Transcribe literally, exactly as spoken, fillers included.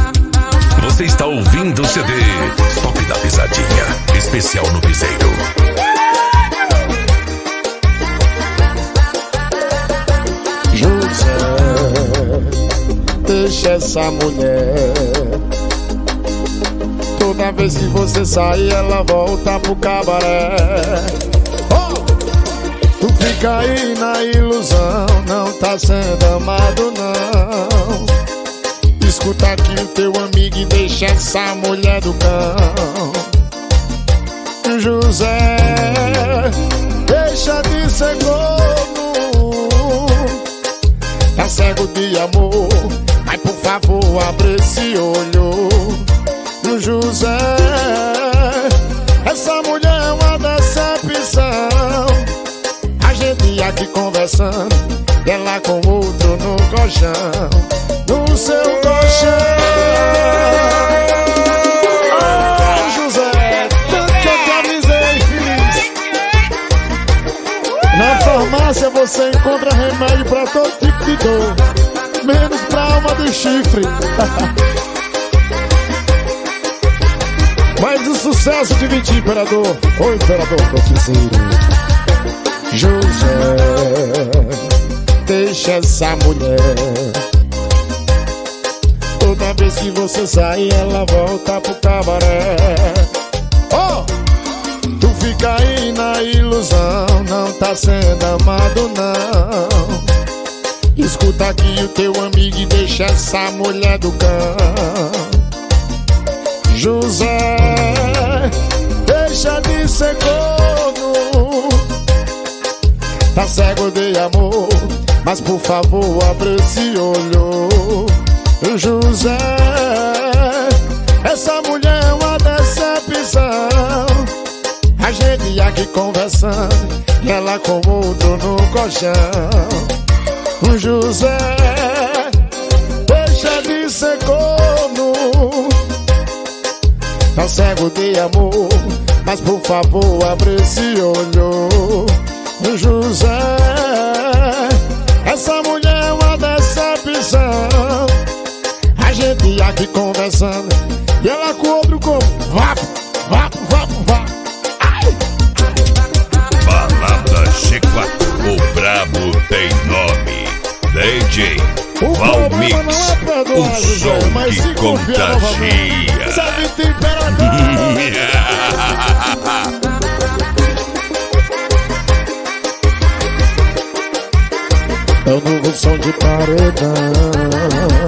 Você está ouvindo o C D Top da Pisadinha, especial no Piseiro. José, deixa essa mulher. Toda vez que você sai, ela volta pro cabaré. Oh! Tu fica aí na ilusão, não tá sendo amado não. Escuta aqui o teu amigo e deixa essa mulher do cão. José, deixa de ser corno. Tá cego de amor, mas por favor abre esse olho. José, essa mulher é uma decepção. A gente aqui conversando, ela com outro no colchão. No seu colchão. Oh, José, tanto que eu te avisei, feliz. Na farmácia você encontra remédio pra todo tipo de dor, menos pra alma de chifre. Mas o sucesso divide, imperador. Ô imperador profeseiro. José, deixa essa mulher. Toda vez que você sai, ela volta pro cabaré. Oh! Tu fica aí na ilusão, não tá sendo amado não. Escuta aqui o teu amigo e deixa essa mulher do cão. José, deixa de ser corno. Tá cego de amor, mas por favor abre esse olho. José, essa mulher é uma decepção. A gente aqui conversando, e ela com outro no colchão. José, deixa de ser corno. Tá cego de amor, mas por favor abre esse olho. José, essa mulher é uma decepção. A gente aqui conversando, e ela com outro corpo. Vapo, vapo, vapo, vapo. Ai! Balada G quatro, o brabo tem nome. D J Valmix, é o som que contagia. Sabe de imperador. É o novo som de paredão.